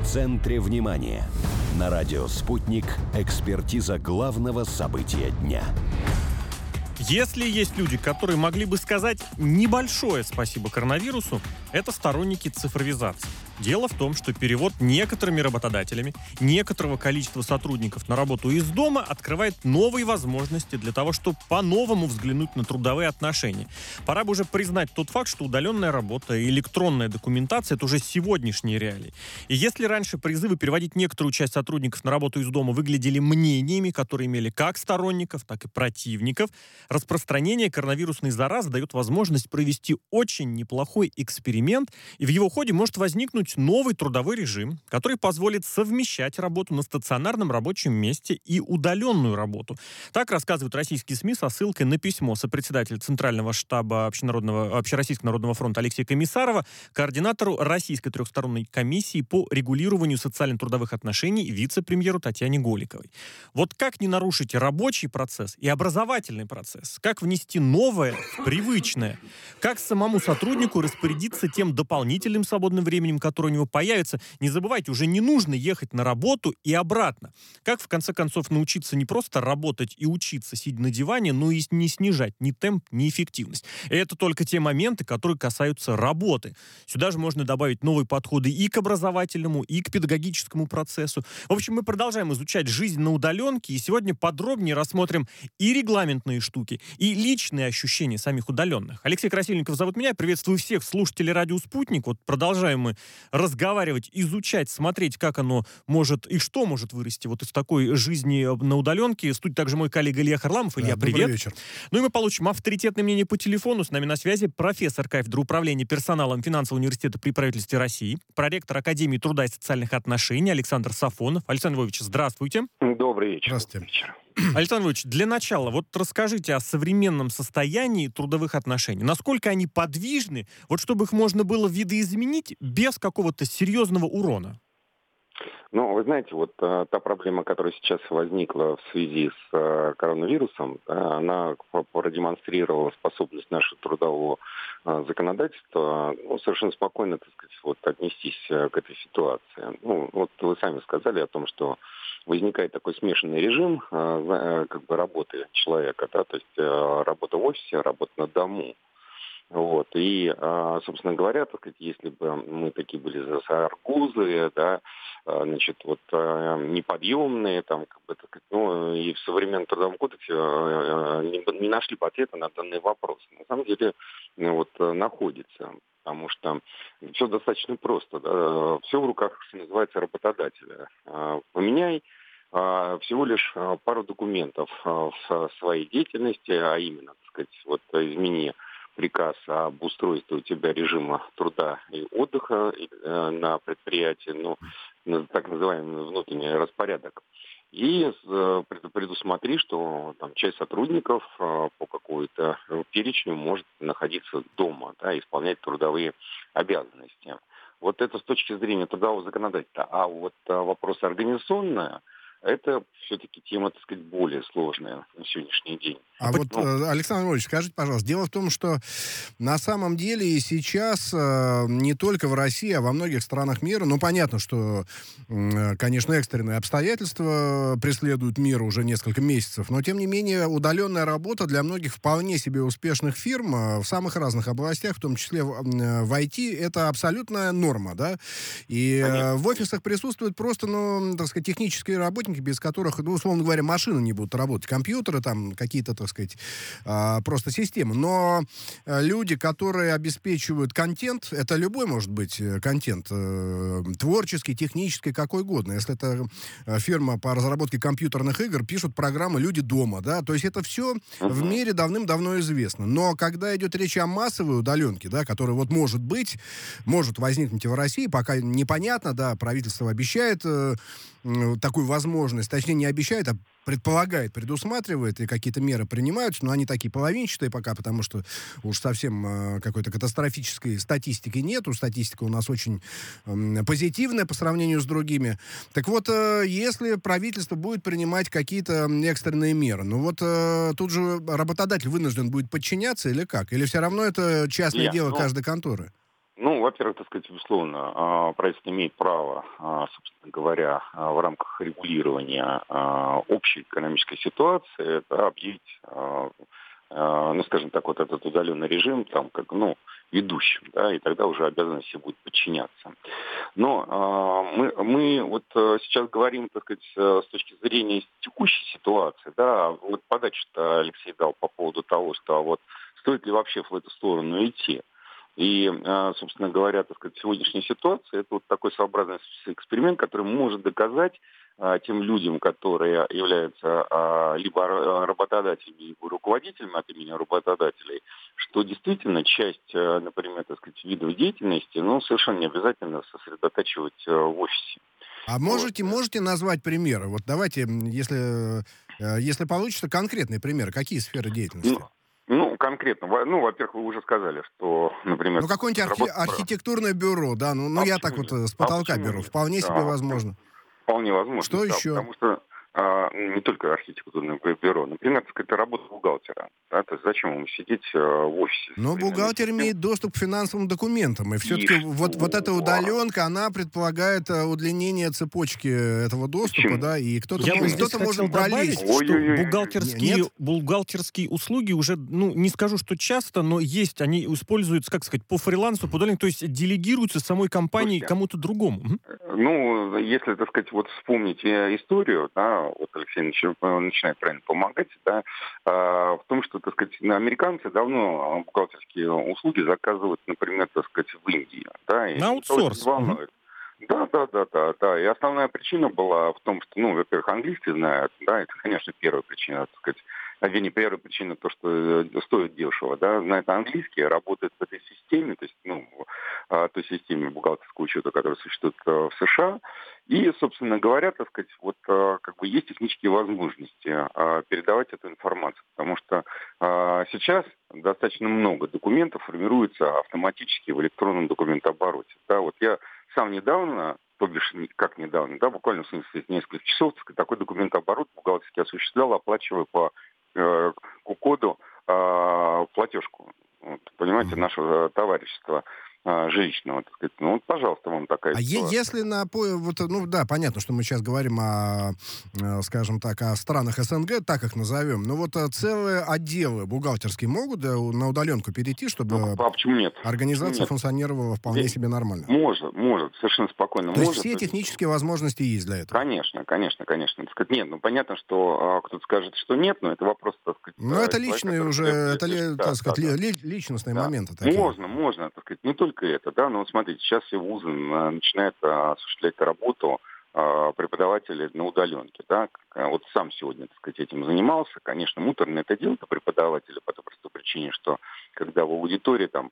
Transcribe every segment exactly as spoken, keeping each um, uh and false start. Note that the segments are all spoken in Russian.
центре внимания. На радио «Спутник» экспертиза главного события дня. Если есть люди, которые могли бы сказать небольшое спасибо коронавирусу, это сторонники цифровизации. Дело в том, что перевод некоторыми работодателями некоторого количества сотрудников на работу из дома открывает новые возможности для того, чтобы по-новому взглянуть на трудовые отношения. Пора бы уже признать тот факт, что удаленная работа и электронная документация – это уже сегодняшние реалии. И если раньше призывы переводить некоторую часть сотрудников на работу из дома выглядели мнениями, которые имели как сторонников, так и противников, распространение коронавирусной заразы дает возможность провести очень неплохой эксперимент, и в его ходе может возникнуть новый трудовой режим, который позволит совмещать работу на стационарном рабочем месте и удаленную работу. Так рассказывают российские СМИ со ссылкой на письмо сопредседателя Центрального штаба Общенародного, Общероссийского народного фронта Алексея Комиссарова координатору Российской трехсторонней комиссии по регулированию социально-трудовых отношений вице-премьеру Татьяне Голиковой. Вот как не нарушить рабочий процесс и образовательный процесс? Как внести новое в привычное? Как самому сотруднику распорядиться тем дополнительным свободным временем, которое у него появится? Не забывайте, уже не нужно ехать на работу и обратно. Как, в конце концов, научиться не просто работать и учиться, сидя на диване, но и не снижать ни темп, ни эффективность? И это только те моменты, которые касаются работы. Сюда же можно добавить новые подходы и к образовательному, и к педагогическому процессу. В общем, мы продолжаем изучать жизнь на удаленке, и сегодня подробнее рассмотрим и регламентные штуки, и личные ощущения самих удаленных. Алексей Красильников зовут меня. Приветствую всех слушателей радио «Спутник». Вот продолжаем мы разговаривать, изучать, смотреть, как оно может и что может вырасти вот из такой жизни на удаленке. В студии также мой коллега Илья Харламов. Илья, да, привет. Добрый вечер. Ну и мы получим авторитетное мнение по телефону. С нами на связи профессор кафедры управления персоналом финансового университета при правительстве России, проректор Академии труда и социальных отношений Александр Сафонов. Александр Львович, здравствуйте. Добрый вечер. Здравствуйте. Александр Львович, для начала, вот расскажите о современном состоянии трудовых отношений. Насколько они подвижны, вот чтобы их можно было видоизменить без какого-то серьезного урона? Ну, вы знаете, вот а, та проблема, которая сейчас возникла в связи с а, коронавирусом, а, она продемонстрировала способность нашего трудового а, законодательства ну, совершенно спокойно, так сказать, вот, отнестись а, к этой ситуации. Ну, вот вы сами сказали о том, что возникает такой смешанный режим а, как бы работы человека, да, то есть а, работа в офисе, работа на дому. Вот. И, собственно говоря, так сказать, если бы мы такие были аргузы, да, значит, вот неподъемные, там, как бы, так сказать, ну, и в современном трудовом кодексе не, не нашли бы ответа на данный вопрос. На самом деле, ну, вот, находится. Потому что все достаточно просто. Да? Все в руках, что называется, работодателя. Поменяй всего лишь пару документов в своей деятельности, а именно, так сказать, вот измени приказ об устройстве у тебя режима труда и отдыха на предприятии, ну, так называемый внутренний распорядок. И предусмотри, что там часть сотрудников по какой-то перечню может находиться дома, да, исполнять трудовые обязанности. Вот это с точки зрения трудового законодательства. А вот вопрос организационный, это все-таки тема, так сказать, более сложная на сегодняшний день. А вот, ну, Александр Иванович, скажите, пожалуйста, дело в том, что на самом деле и сейчас не только в России, а во многих странах мира, ну, понятно, что, конечно, экстренные обстоятельства преследуют мир уже несколько месяцев, но, тем не менее, удаленная работа для многих вполне себе успешных фирм в самых разных областях, в том числе в ай ти, это абсолютная норма, да? И Конечно. В офисах присутствуют просто, ну, так сказать, технические работники, без которых, ну, условно говоря, машины не будут работать, компьютеры, там, какие-то, так сказать, просто системы. Но люди, которые обеспечивают контент, это любой может быть контент, творческий, технический, какой угодно. Если это фирма по разработке компьютерных игр, пишут программы «Люди дома», да, то есть это все uh-huh. в мире давным-давно известно. Но когда идет речь о массовой удаленке, да, которая вот может быть, может возникнуть и в России, пока непонятно, да, правительство обещает э, такую возможность, точнее не обещает, а предполагает, предусматривает, и какие-то меры принимаются, но они такие половинчатые пока, потому что уж совсем э, какой-то катастрофической статистики нету. Статистика у нас очень э, позитивная по сравнению с другими. Так вот, э, если правительство будет принимать какие-то экстренные меры, ну вот э, тут же работодатель вынужден будет подчиняться или как? Или все равно это частное Я, дело ну... каждой конторы? Ну, во-первых, так сказать, безусловно, а, правительство имеет право, а, собственно говоря, а, в рамках регулирования а, общей экономической ситуации, да, объявить, а, а, ну, скажем так, вот этот удаленный режим, там, как, ну, ведущим, да, и тогда уже обязанности будут подчиняться. Но а, мы, мы вот а, сейчас говорим, так сказать, с с точки зрения текущей ситуации, да, вот подачу-то Алексей дал по поводу того, что а вот стоит ли вообще в эту сторону идти. И, а, собственно говоря, так сказать, сегодняшняя ситуация — это вот такой своеобразный эксперимент, который может доказать а, тем людям, которые являются а, либо ра- работодателями, либо руководителями от имени работодателей, что действительно часть, а, например, так сказать, видов деятельности, ну, совершенно не обязательно сосредотачивать а, в офисе. А Вот. можете, можете назвать примеры? Вот давайте, м, если, э, если получится, конкретные примеры. Какие сферы Ну, деятельности? ну, конкретно, во- ну, во-первых, вы уже сказали, что, например, Ну, какое-нибудь архи- работа... архитектурное бюро, да, ну, ну А я так почему вот нет? э, с А потолка почему беру. нет? Вполне себе Да, а почему? возможно. Вполне возможно, Что да, еще? потому что а, не только архитектурное бюро, например, так сказать, работа бухгалтера. Да, то есть зачем ему сидеть а, в офисе? с Но современной бухгалтер системой? имеет доступ к финансовым документам, и И все-таки вот, вот эта что? удаленка, она предполагает э, удлинение цепочки этого доступа, Почему? да, и кто-то, Я мо- бы здесь кто-то может хотел добавить, пролезть. что Ой-ой-ой. бухгалтерские, Нет? бухгалтерские услуги уже, ну, не скажу, что часто, но есть, они используются, как сказать, по фрилансу, по удалению, то есть делегируются самой компанией Слушайте, кому-то другому. Мгм. ну, если, так сказать, вот вспомнить э, историю, да, вот Алексей начи- э, начинает правильно помогать, да, а, в том, что, так сказать, на- американцы давно бухгалтерские услуги заказывают, например, так сказать, в Индии, да, и На никого это не аутсорс. Мгм. волнует. Да, да, да, да, да. И основная причина была в том, что, ну, во-первых, английский знают, да, это, конечно, первая причина, так сказать. А вернее, первая причина то, что э, стоит дешево, да, знает английский, работает в этой системе, то есть, ну, а, той системе бухгалтерского учета, которая существует э, в США. И, собственно говоря, так сказать, вот э, как бы есть технические возможности э, передавать эту информацию, потому что э, сейчас достаточно много документов формируется автоматически в электронном документообороте. Да, вот я сам недавно, то бишь не- как недавно, да, буквально в смысле несколько часов, так сказать, такой документооборот бухгалтерский осуществлял, оплачивая по э, Q-коду э, платежку. Вот, понимаете, Мгм. нашего товарищества э, жилищного, так сказать. Ну, вот, пожалуйста, вам такая А е- ситуация. если на... по- Вот, ну да, понятно, что мы сейчас говорим о, э, скажем так, о странах СНГ, так их назовем, но вот э, целые отделы бухгалтерские могут э, у- на удаленку перейти, Ну, чтобы а почему нет? Почему организация нет? функционировала вполне Ве- себе нормально? Может, может, совершенно спокойно То есть может. все То есть, технические возможности есть для этого? конечно, конечно, конечно. Так сказать, нет, ну понятно, что а, кто-то скажет, что нет, но это вопрос, так сказать, Ну, а, это человека, личные который уже, требует это, решить. ли- Да, так да, сказать, да. ли- ли- личностные Да. моменты такие. Можно, можно, так сказать, не только это, да, но вот смотрите, сейчас все вузы а, начинают а, осуществлять работу а, преподавателей на удаленке, да, Как, а, вот сам сегодня, так сказать, этим занимался, конечно, муторно это дело по преподавателю по той простой причине, что когда в аудитории там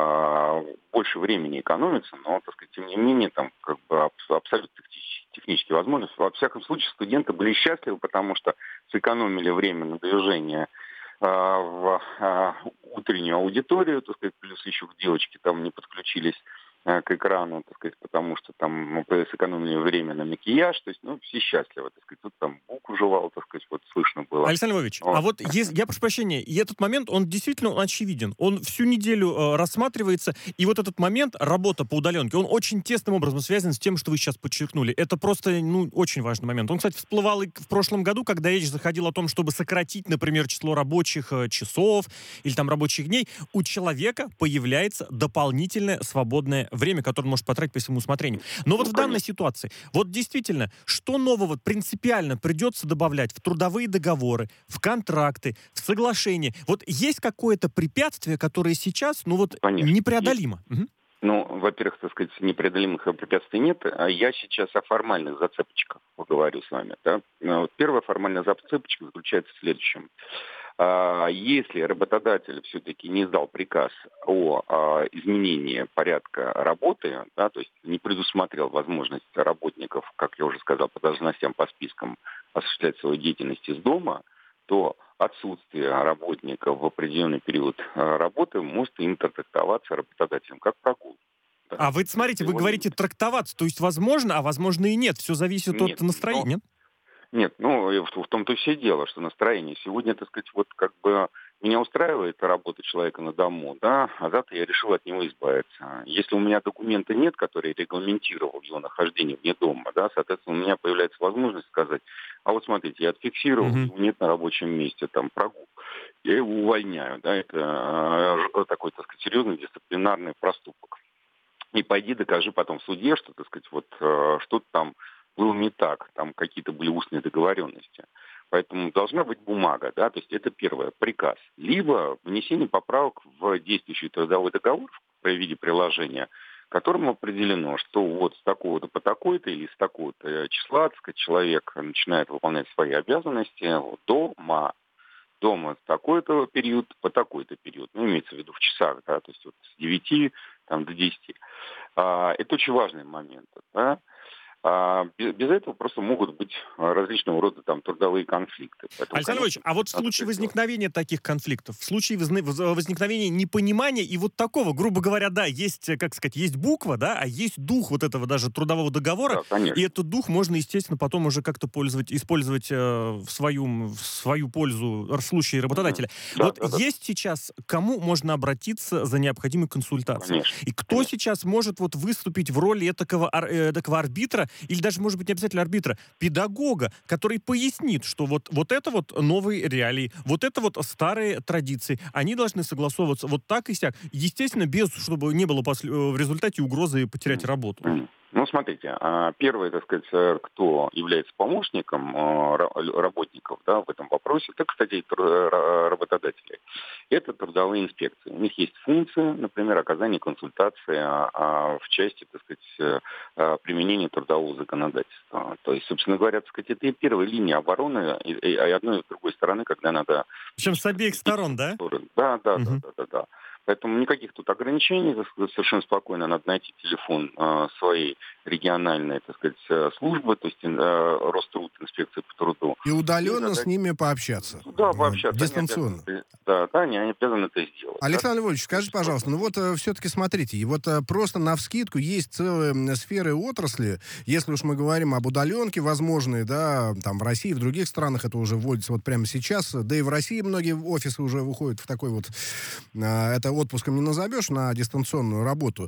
а, больше времени экономится, но, так сказать, тем не менее, там, как бы абс- абсолютно технич- технические возможности. Во всяком случае, студенты были счастливы, потому что сэкономили время на движение а, в а, утреннюю аудиторию, так сказать, плюс еще девочки там не подключились а, к экрану, так сказать, потому что там ну, сэкономили время на макияж, то есть, ну, все счастливы, так сказать, тут там буку жевал, так сказать, вот слышно было. Александр Львович, Вот. а вот ес- я прошу прощения, и этот момент, он действительно он очевиден. Он всю неделю э, рассматривается, и вот этот момент, работа по удаленке, он очень тесным образом связан с тем, что вы сейчас подчеркнули. Это просто, ну, очень важный момент. Он, кстати, всплывал и в прошлом году, когда речь заходила о том, чтобы сократить, например, число рабочих э, часов или там рабочих дней. У человека появляется дополнительное свободное время, которое он может потратить по своему усмотрению. Но вот Ну, в данной конечно. ситуации, вот действительно, что нового принципиально придется добавлять в трудовые договоры, в контракты, в соглашения? Вот есть какое-то препятствие, которое сейчас, ну вот, Конечно, непреодолимо? Мгм. Ну, во-первых, так сказать, непреодолимых препятствий нет. А я сейчас о формальных зацепочках поговорю с вами. Да? Ну, вот первая формальная зацепочка заключается в следующем. А, Если работодатель все-таки не издал приказ о а, изменении порядка работы, да, то есть не предусмотрел возможность работников, как я уже сказал, по должностям, по спискам осуществлять свою деятельность из дома, то отсутствие работника в определенный период а, работы может интерпретоваться работодателем как прогул. Да. А вы смотрите, вы Его- говорите трактоваться, то есть возможно, а возможно и нет. Все зависит Нет, от настроения. Нет, ну, и в, в том-то и все дело, что настроение. Сегодня, так сказать, вот как бы меня устраивает работа человека на дому, да, а завтра я решил от него избавиться. Если у меня документа нет, который регламентировал его нахождение вне дома, да, соответственно, у меня появляется возможность сказать, а вот смотрите, я отфиксировал, Мгм. его нет на рабочем месте, там, прогул. Я его увольняю, да, это э, такой, так сказать, серьезный дисциплинарный проступок. И пойди докажи потом в суде, что, так сказать, вот э, что-то там было не так, там какие-то были устные договоренности. Поэтому должна быть бумага, да, то есть это первое, приказ. Либо внесение поправок в действующий трудовой договор в виде приложения, которым определено, что вот с такого-то по такой-то или с такого-то числа, так сказать, человек начинает выполнять свои обязанности дома. Дома с такой-то период по такой-то период. Ну, имеется в виду в часах, да, то есть вот с девяти там, до десяти. А, это очень важный момент, да. А без, без этого просто могут быть различного рода там трудовые конфликты. Поэтому, Александр Ильич, а вот в случае сделать. возникновения таких конфликтов, в случае возни- воз- возникновения непонимания и вот такого, грубо говоря, да, есть, э, как сказать, есть буква, да, а есть дух вот этого даже трудового договора, Да, конечно. и этот дух можно, естественно, потом уже как-то пользовать, использовать э, в, свою, в свою пользу в случае работодателя. Да, вот да, да. есть сейчас, к кому можно обратиться за необходимой консультацией? Конечно. И кто Конечно. сейчас может вот выступить в роли этакого, ар- э, этакого арбитра, или даже, может быть, не обязательно арбитра, педагога, который пояснит, что вот, вот это вот новые реалии, вот это вот старые традиции, они должны согласовываться вот так и сяк. Естественно, без, чтобы не было после, в результате угрозы потерять работу. Мгм. Ну, смотрите, а, первый, так сказать, э, кто является помощником э, ра- работников, да, в этом вопросе, это, кстати, тру- ра- работодатели. Это трудовые инспекции. У них есть функция, например, оказание консультации а, а, в части, так сказать, э, а, применения трудового законодательства. То есть, собственно говоря, так сказать, это и первая линия обороны и, и одной и другой стороны, когда надо... Причем с обеих сторон, да? Да, да, Мгм. да, да, да, да. Поэтому никаких тут ограничений, так сказать, совершенно спокойно надо найти телефон э, своей региональной, так сказать, э, службы, то есть э, Роструд, инспекции по труду. И удаленно И с задать- ними пообщаться. Да, Э, пообщаться. Они Дистанционно. обязаны это- да, да, они обязаны это сделать. да. Александр Львович, скажите, пожалуйста, ну вот все-таки смотрите, и вот э, просто навскидку есть целые м, сферы отрасли, если уж мы говорим об удаленке возможной, да, там в России, в других странах это уже вводится вот прямо сейчас, да и в России многие офисы уже выходят в такой вот, э, это отпуском не назовешь, на дистанционную работу.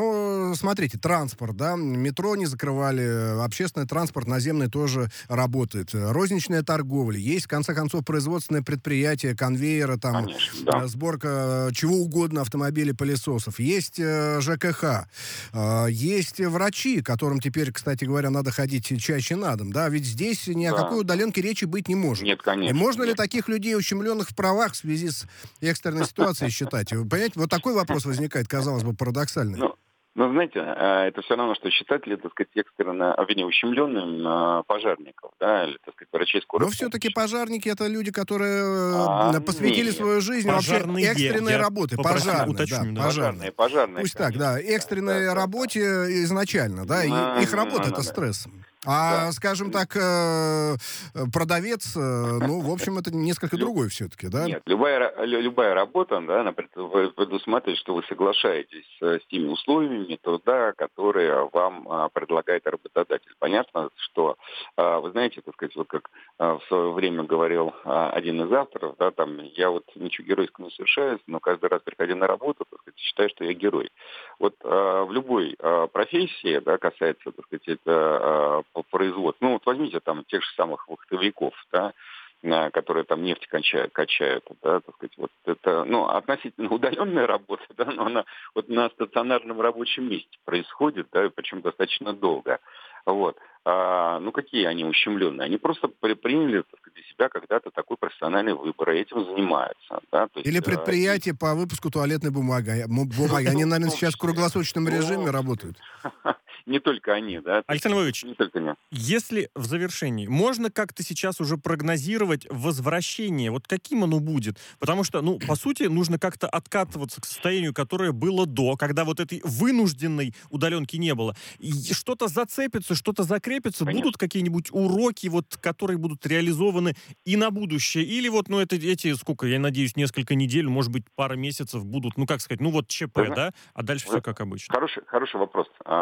Но смотрите, транспорт, да, метро не закрывали, общественный транспорт наземный тоже работает, розничная торговля, есть, в конце концов, производственное предприятие, конвейеры, там, Конечно, да. э, сборка э, чего угодно, автомобилей, пылесосов. Есть э, ЖКХ, э, есть врачи, которым теперь, кстати говоря, надо ходить чаще на дом, да, ведь здесь ни о Да. какой удаленке речи быть не может. Нет, И конечно. можно ли нет. таких людей, ущемленных в правах в связи с экстренной ситуацией, считать? Вы понимаете, вот такой вопрос возникает, казалось бы, парадоксальный. Ну, ну, знаете, э, это все равно, что считать ли, так сказать, экстренно, а, вернее, ущемленным э, пожарников, да, или, так сказать, врачей скорой Но все-таки помощи. пожарники — это люди, которые А, э, посвятили нет. свою жизнь вообще Пожарные, экстренной я работы. попрошу Пожарные, уточню, да, да. пожарные. Пожарные, пожарные. Пусть так, конечно, да, экстренной да, да, работе изначально, да, и Да, их работа — да, это да. стресс. А, Да. скажем так, э, продавец, э, ну, в общем, это несколько Лю- другой все-таки, да? Нет, любая, ра- лю- любая работа, да, она пред- вы- предусматривает, что вы соглашаетесь э, с теми условиями труда, которые вам а, предлагает работодатель. Понятно, что, а, вы знаете, так сказать, вот как а, в свое время говорил а, один из авторов, да, там, я вот ничего геройского не совершаю, но каждый раз, приходя на работу, так сказать, считаю, что я герой. Вот а, в любой а, профессии, да, касается, так сказать, это а, по производству, ну, вот возьмите там тех же самых вахтовиков, да, на- которые там нефть качают, качают, да, так сказать, вот это, ну, относительно удаленная работа, да, но она вот на стационарном рабочем месте происходит, да, и причем достаточно долго, вот. А, ну, какие они ущемленные? Они просто при- приняли, так сказать, для себя когда-то такой профессиональный выбор, и этим занимаются, да, то есть, Или а, предприятие по выпуску туалетной бумаги. А, м, бумаги. Они, наверное, сейчас в круглосуточном режиме работают. не только они, да. то есть Александр Львович, не только они. если в завершении можно как-то сейчас уже прогнозировать возвращение, вот каким оно будет? Потому что, ну, по сути, нужно как-то откатываться к состоянию, которое было до, когда вот этой вынужденной удаленки не было. И что-то зацепится, что-то закрепится, Конечно. будут какие-нибудь уроки, вот, которые будут реализованы и на будущее? Или вот, ну, это эти, сколько, я надеюсь, несколько недель, может быть, пара месяцев будут, ну, как сказать, ну, вот ЧП, Вы зна- да? А дальше вы- все как обычно. Хороший, хороший вопрос. А, И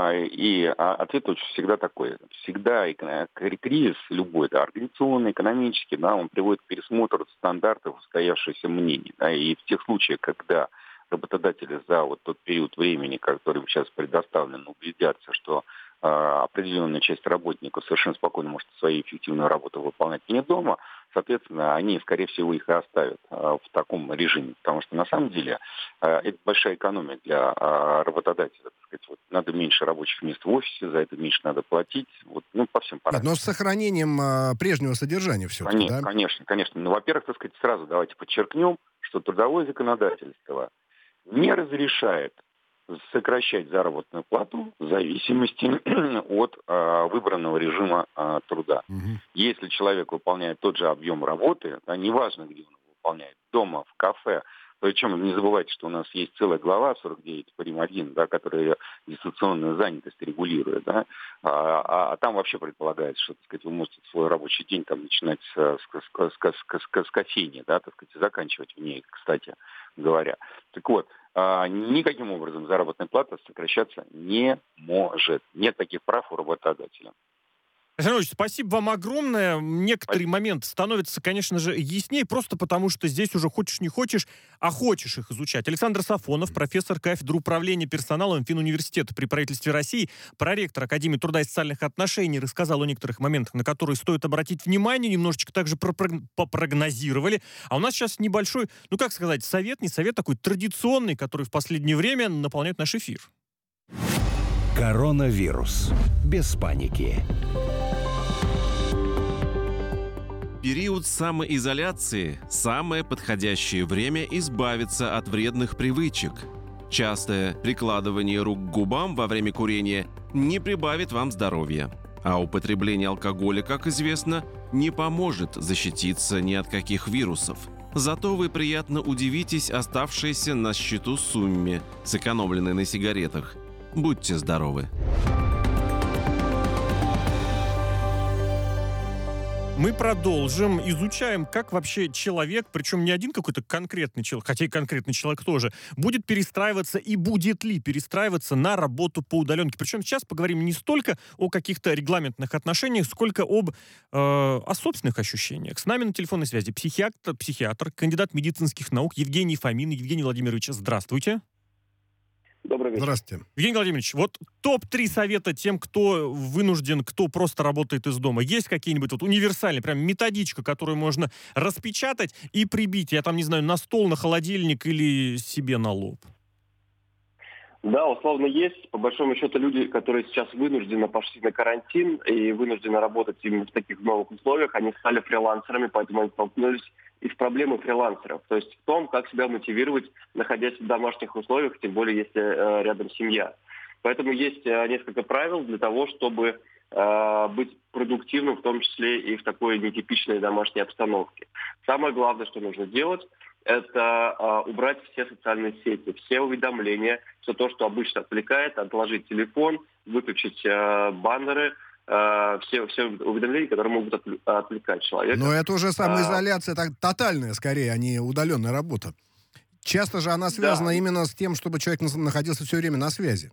И а, ответ очень всегда такой. Всегда эко- кризис любой, да, организационный, экономический, да, он приводит к пересмотру стандартов устоявшихся мнений. Да, и в тех случаях, когда работодатели за вот тот период времени, который им сейчас предоставлен, убедятся, что э, определенная часть работников совершенно спокойно может свою эффективную работу выполнять не дома, соответственно, они, скорее всего, их и оставят э, в таком режиме. Потому что, на самом деле, э, это большая экономия для э, работодателя. Так сказать, вот, надо меньше рабочих мест в офисе, за это меньше надо платить. Вот, ну, по всем параметрам. Но с сохранением э, прежнего содержания все-таки, Конечно, да? конечно, конечно. Ну, во-первых, так сказать, сразу давайте подчеркнем, что трудовое законодательство не разрешает сокращать заработную плату в зависимости от э, выбранного режима э, труда. Угу. Если человек выполняет тот же объем работы, да, неважно, где он его выполняет, дома, в кафе, причем не забывайте, что у нас есть целая глава сорок девять прим. один, да, которая дистанционную занятость регулирует, да, а, а, а там вообще предполагается, что, так сказать, вы можете свой рабочий день там начинать с, с, с, с, с, с кофейни, да, так сказать, и заканчивать в ней, кстати говоря. Так вот, а, никаким образом заработная плата сокращаться не может. Нет таких прав у работодателя. Александр Ильич, спасибо вам огромное. Некоторые моменты становятся, конечно же, яснее, просто потому что здесь уже хочешь не хочешь, а хочешь их изучать. Александр Сафонов, профессор кафедры управления персоналом Финуниверситета при правительстве России, проректор Академии труда и социальных отношений, рассказал о некоторых моментах, на которые стоит обратить внимание, немножечко также попрогнозировали. А у нас сейчас небольшой, ну как сказать, совет, не совет, такой традиционный, который в последнее время наполняет наш эфир. Коронавирус. Без паники. Период самоизоляции – самое подходящее время избавиться от вредных привычек. Частое прикладывание рук к губам во время курения не прибавит вам здоровья. А употребление алкоголя, как известно, не поможет защититься ни от каких вирусов. Зато вы приятно удивитесь оставшейся на счету сумме, сэкономленной на сигаретах. Будьте здоровы! Мы продолжим, изучаем, как вообще человек, причем не один какой-то конкретный человек, хотя и конкретный человек тоже, будет перестраиваться и будет ли перестраиваться на работу по удаленке. Причем сейчас поговорим не столько о каких-то регламентных отношениях, сколько об, э, о собственных ощущениях. С нами на телефонной связи психиатр, психиатр, кандидат медицинских наук Евгений Фомин. Евгений Владимирович, здравствуйте. Добрый вечер. Здравствуйте. Евгений Владимирович, вот топ три совета тем, кто вынужден, кто просто работает из дома. Есть какие-нибудь вот универсальные, прям методичка, которую можно распечатать и прибить, я там не знаю, на стол, на холодильник или себе на лоб? Да, условно есть. По большому счету люди, которые сейчас вынужденно пошли на карантин и вынуждены работать именно в таких новых условиях, они стали фрилансерами, поэтому они столкнулись и с проблемой фрилансеров. То есть в том, как себя мотивировать, находясь в домашних условиях, тем более если э, рядом семья. Поэтому есть э, несколько правил для того, чтобы э, быть продуктивным, в том числе и в такой нетипичной домашней обстановке. Самое главное, что нужно делать, это э, убрать все социальные сети, все уведомления, все то, что обычно отвлекает, отложить телефон, выключить э, баннеры, э, все, все уведомления, которые могут отвлекать человека. Но это уже самоизоляция так, тотальная, скорее, а не удаленная работа. Часто же она связана Да. именно с тем, чтобы человек находился все время на связи.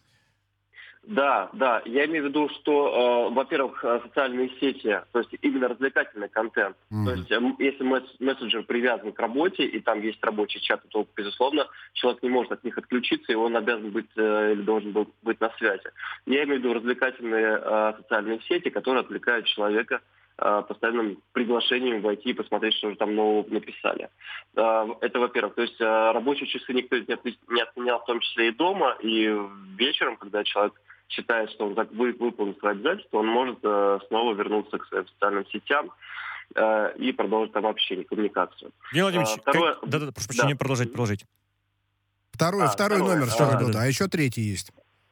Да, да. Я имею в виду, что, э, во-первых, э, социальные сети, то есть именно развлекательный контент. Mm-hmm. То есть э, если месс- мессенджер привязан к работе, и там есть рабочий чат, то, безусловно, человек не может от них отключиться, и он обязан быть э, или должен был быть на связи. Я имею в виду развлекательные э, социальные сети, которые отвлекают человека э, постоянным приглашением войти и посмотреть, что же там нового написали. Э, это, во-первых. То есть э, рабочие часы никто не отменял, не отменял, в том числе и дома, и вечером, когда человек считает, что он так вы, выполнит свои обязательства, он может э, снова вернуться к своим социальным сетям э, и продолжить там общение, коммуникацию. Евгений Владимирович, А, второе... как... да-да-да, прошу прощения, Да. продолжать, продолжить. Второй, А, второй второе. номер все А, же был, да, да. да. А еще третий есть.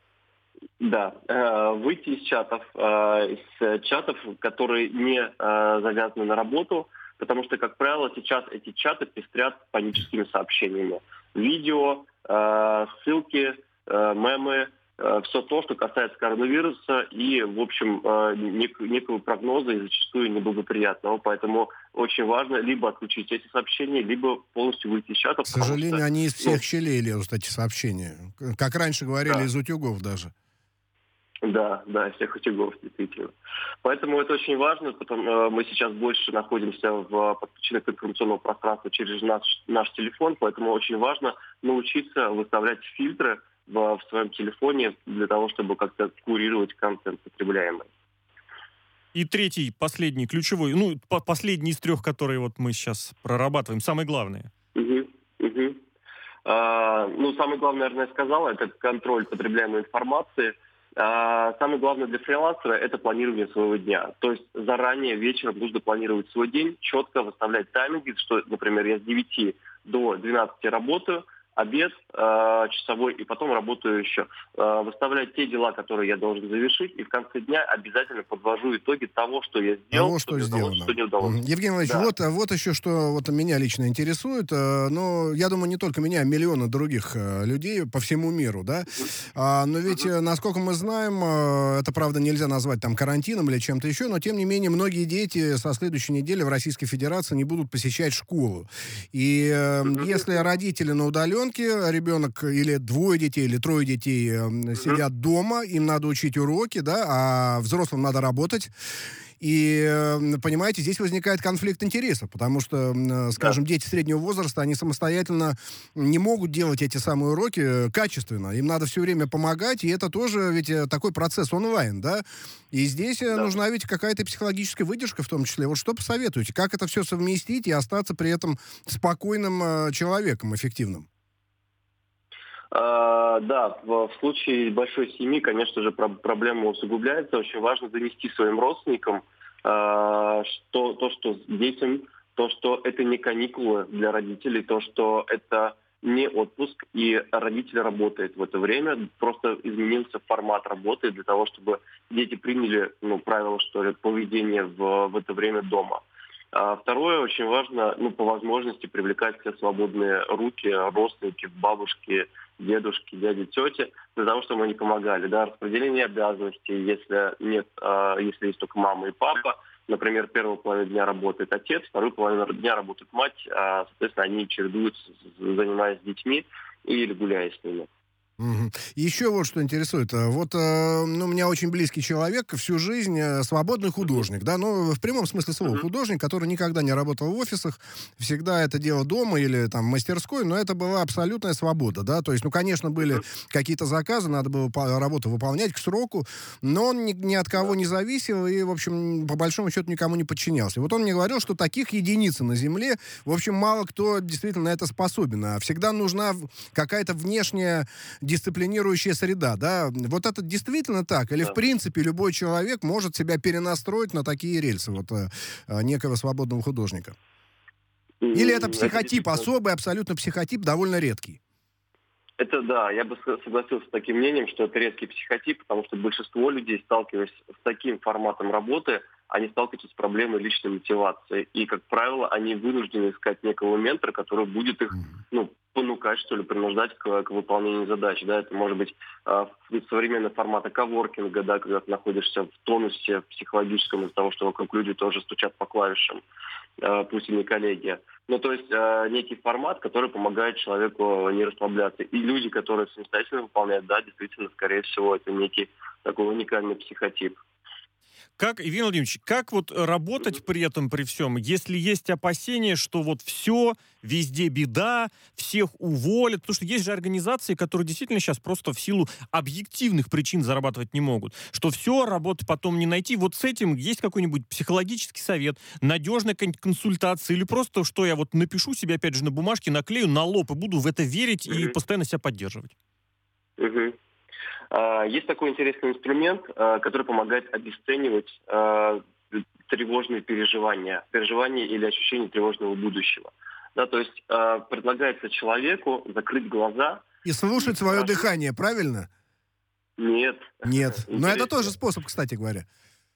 Да, э, выйти из чатов, э, из чатов, которые не э, завязаны на работу, потому что, как правило, сейчас эти чаты пестрят паническими сообщениями. Видео, э, ссылки, э, мемы, э, все то, что касается коронавируса и, в общем, э, нек- некого прогноза и зачастую неблагоприятного. Поэтому очень важно либо отключить эти сообщения, либо полностью выйти из чатов. К сожалению, что, они из всех ну, щелей лезут, эти сообщения. Как раньше говорили, Да. из утюгов даже. Да, да, всех утюгов, действительно. Поэтому это очень важно, потому э, мы сейчас больше находимся в подключении к информационному пространству через наш, наш телефон, поэтому очень важно научиться выставлять фильтры в, в своем телефоне для того, чтобы как-то курировать контент потребляемый. И третий, последний, ключевой, ну, по- последний из трех, которые вот мы сейчас прорабатываем, самое главное. Угу, угу. А, ну, самое главное, наверное, я сказал, это контроль потребляемой информации. А, самое главное для фрилансера – это планирование своего дня. То есть заранее вечером нужно планировать свой день, четко выставлять тайминги, что, например, я с девяти до двенадцати работаю, обед э, часовой, и потом работаю еще. Э, выставлять те дела, которые я должен завершить, и в конце дня обязательно подвожу итоги того, что я сделал, Того, что, что мне удалось, сделано. что не удалось. Мгм. Евгений Владимирович, Да. вот, а вот еще что вот меня лично интересует. э, Ну, я думаю, не только меня, а миллионы других э, людей по всему миру, да. А, но ведь, э, насколько мы знаем, э, это, правда, нельзя назвать там карантином или чем-то еще, но, тем не менее, многие дети со следующей недели в Российской Федерации не будут посещать школу. И э, если родители на удаленке, ребенок или двое детей, или трое детей э, сидят дома, им надо учить уроки, да, а взрослым надо работать. И, э, понимаете, здесь возникает конфликт интересов, потому что, э, скажем, дети среднего возраста, они самостоятельно не могут делать эти самые уроки э, качественно. Им надо все время помогать, и это тоже ведь э, такой процесс онлайн, да? И здесь э, Да. нужна ведь какая-то психологическая выдержка в том числе. Вот что посоветуете? Как это все совместить и остаться при этом спокойным э, человеком, эффективным? А, да, в, в случае большой семьи, конечно же, про- проблема усугубляется. Очень важно донести своим родственникам, а, что, то, что детям, то, что это не каникулы для родителей, то, что это не отпуск, и родитель работает в это время. Просто изменился формат работы для того, чтобы дети приняли, ну, правила, что ли, поведения в, в это время дома. А второе, очень важно, ну, по возможности привлекать все свободные руки, родственники, бабушки, дедушки, дяди, тети, для того, чтобы они помогали. Да, распределение обязанностей, если нет, э, если есть только мама и папа. Например, первую половину дня работает отец, вторую половину дня работает мать. А, соответственно, они чередуются, занимаясь с детьми или гуляя с ними. Мгм. Еще вот что интересует. А, Вот, э, ну, у меня очень близкий человек, всю жизнь э, свободный художник, да, ну, в прямом смысле слова, Мгм. художник, который никогда не работал в офисах, всегда это дело дома или там в мастерской, но это была абсолютная свобода, да, то есть, ну, конечно, были какие-то заказы, надо было по- работу выполнять к сроку, но он ни, ни от кого не зависел и, в общем, по большому счету никому не подчинялся. И вот он мне говорил, что таких единиц на Земле, в общем, мало кто действительно на это способен, а всегда нужна в- какая-то внешняя дисциплинирующая среда, да? Вот это действительно так? Или, Да. в принципе, любой человек может себя перенастроить на такие рельсы, вот, э, э, некого свободного художника? Или это М, психотип действительно- особый, абсолютно психотип, довольно редкий? Это да, я бы с- согласился с таким мнением, что это редкий психотип, потому что большинство людей, сталкиваясь с таким форматом работы, они сталкиваются с проблемой личной мотивации. И, как правило, они вынуждены искать некого ментора, который будет их, ну, понукать, что ли, принуждать к, к выполнению задач. Да, это может быть э, современный формат коворкинга, да, когда ты находишься в тонусе психологическом из-за того, что вокруг люди тоже стучат по клавишам, э, пусть и не коллеги. Ну, то есть э, некий формат, который помогает человеку не расслабляться. И люди, которые самостоятельно выполняют, да, действительно, скорее всего, это некий такой уникальный психотип. Как, Евгений Владимирович, как вот работать при этом, при всем, если есть опасения, что вот все, везде беда, всех уволят? Потому что есть же организации, которые действительно сейчас просто в силу объективных причин зарабатывать не могут. Что все, работы потом не найти. Вот с этим есть какой-нибудь психологический совет, надежная какая-нибудь консультация или просто, что я вот напишу себе, опять же, на бумажке, наклею на лоб и буду в это верить и Мгм. постоянно себя поддерживать? Мгм. А, Есть такой интересный инструмент, а, который помогает обесценивать а, тревожные переживания, переживания или ощущение тревожного будущего. Да, то есть а, предлагается человеку закрыть глаза. И слушать И свое спрашивать- дыхание, правильно? Нет. Нет. Но это Интересно. тоже способ, кстати говоря.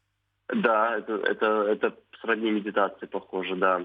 Да, это, это, это сродни медитации, похоже, да.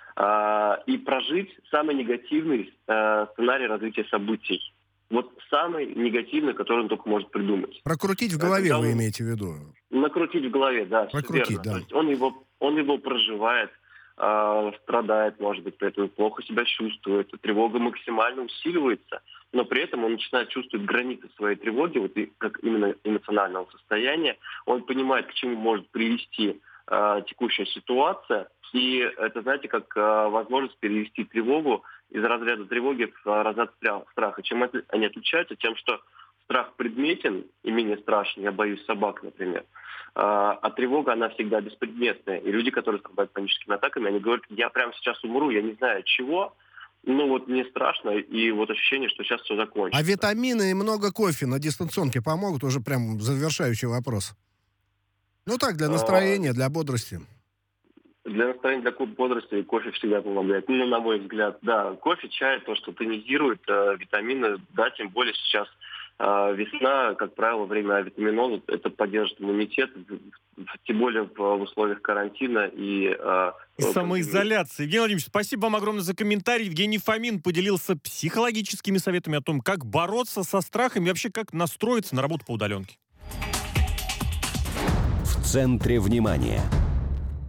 А, и прожить самый негативный э, сценарий развития событий. Вот самый негативный, который он только может придумать. Прокрутить в Да, голове, когда вы он- имеете в виду? Накрутить в голове, да, все Прокрутить, верно. да. То есть он его, он его проживает, э, страдает, может быть, при этом плохо себя чувствует, тревога максимально усиливается. но при этом он начинает чувствовать границы своей тревоги, вот и как именно эмоционального состояния. Он понимает, к чему может привести э, текущая ситуация, и это, знаете, как э, возможность перевести тревогу из разряда тревоги в э, разряд страха. Чем это, они отличаются? Тем, что страх предметен и менее страшен. Я боюсь собак, например. А, а тревога, она всегда беспредметная. И люди, которые страдают паническими атаками, они говорят, я прямо сейчас умру, я не знаю от чего, ну вот мне страшно, и вот ощущение, что сейчас все закончится. А витамины и много кофе на дистанционке помогут? Уже прям завершающий вопрос. Ну так, для настроения, а... для бодрости. Для настроения, для бодрости кофе всегда помогает. Ну, на мой взгляд, да. Кофе, чай, то, что тонизирует, э, витамины, да, тем более сейчас э, весна, как правило, время витаминоза, это поддержит иммунитет, тем более в, в условиях карантина и... Э, и самоизоляции. Евгений Владимирович, спасибо вам огромное за комментарий. Евгений Фомин поделился психологическими советами о том, как бороться со страхом и вообще как настроиться на работу по удаленке. В центре внимания.